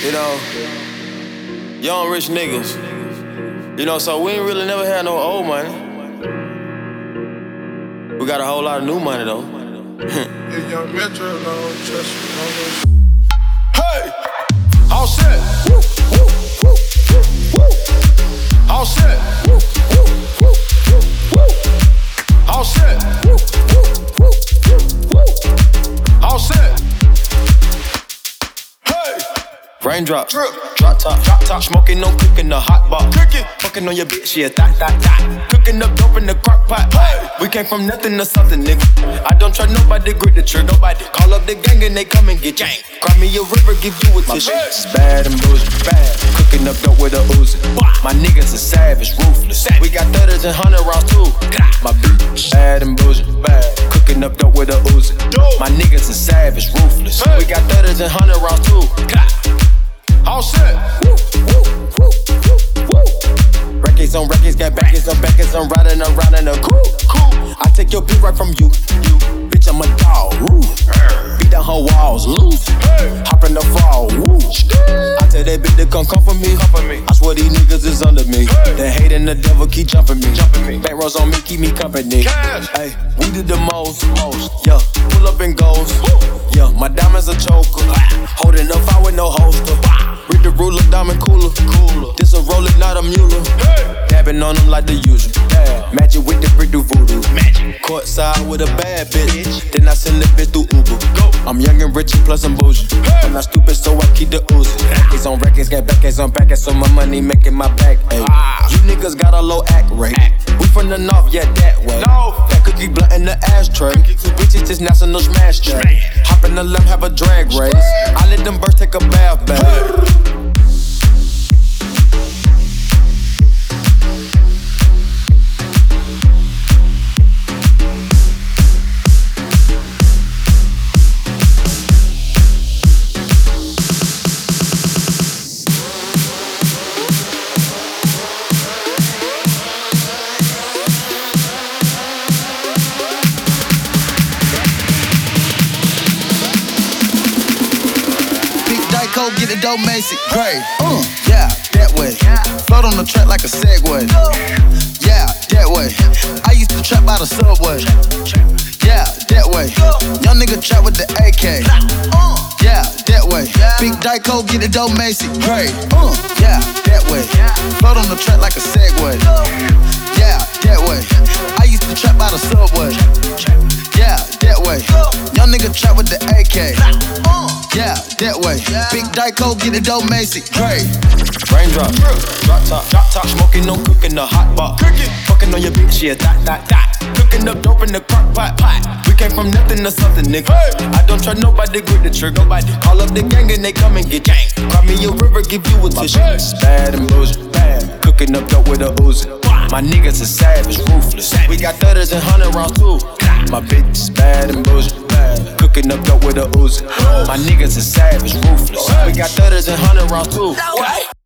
You know, young rich niggas. You know, so we ain't really never had no old money. We got a whole lot of new money though. If young Metro don't trust you, Hey! All set! Woo, woo, woo, woo, woo. All set! Woo, woo, woo, woo, woo. All set! Woo, woo, woo, woo, woo. All set! Hey! Raindrop, drip, drop top, smoking, no cooking, the hot bar. Cooking, fucking on your bitch, yeah, that. Cooking up dope in the crock pot. Hey. We came from nothing to something, nigga. I don't try nobody, grip the trigger, nobody. Call up the gang and they come and get gang. Cry me a river, give you a tissue. It's bad and bullshit, bad. Cooking up dope with a Uzi. My niggas are savage, ruthless. We got 30s and 100 rounds too. My bitch, bad and bullshit, bad. Cooking up dope with a Uzi. My niggas are savage, ruthless. We got 30s and 100 rounds too. All set. Woo, woo, woo, woo, woo. Records on records, got backers on backers. I'm riding around in a cool. I take your beat right from you. Bitch, I'm a dog. Woo. Beat down her walls, loose. Hop in the fall. Woo. I tell that bitch to come for me. I swear these niggas is under me. The hate and the devil keep jumping me. Back rows on me, keep me company. Hey, we did the most. Yeah, pull up and goes. Yeah, my diamonds a choker. Holding up fire with no holster. Read the ruler, diamond cooler. This a roller, not a mule. Dabbing on them like the usual. Magic with the brick do voodoo. Courtside with a bad bitch. Then I send the bitch through Uber. I'm young and rich and plus I'm bougie. I'm not stupid, so I keep the Uzi. Records on records, got backers on backers, so my money making my back. Ay. You niggas got a low act rate. We from the north, yeah, that way. That cookie blunt in the ashtray. Bitches just national smash jack. Hop in the limb, have a drag race. I let them birds take a bath, babe. Get it dope, Macy, great. Yeah, that way. Float on the track like a Segway. Yeah, that way. I used to trap by the subway. Yeah, that way. Young nigga trap with the AK. Yeah, that way. Big Dyco, get it dope, Macy, great. Yeah, that way. Float on the track like a Segway. Yeah, that way. I used to trap by the subway. Yeah, that way. Young nigga trap with the AK. Yeah, that way. Big Dyco, get it dope, Macy. Great. Raindrop, drop top, smoking, no cooking, the hot bar. Fucking on your bitch, yeah, that. Cooking up dope in the crock pot. We came from nothing to something, nigga. I don't try nobody, grip the trigger, nobody. Call up the gang and they come and get gang. Cry me a river, give you a tissue. It's bad and bullshit, bad. Cooking up dope with a Uzi. My niggas are savage, ruthless. We got 30s and 100 rounds too. My bitch is bad and bullshit, bad. Cooking up dope with a Uzi. My niggas are savage, ruthless. We got 30s and 100 rounds too.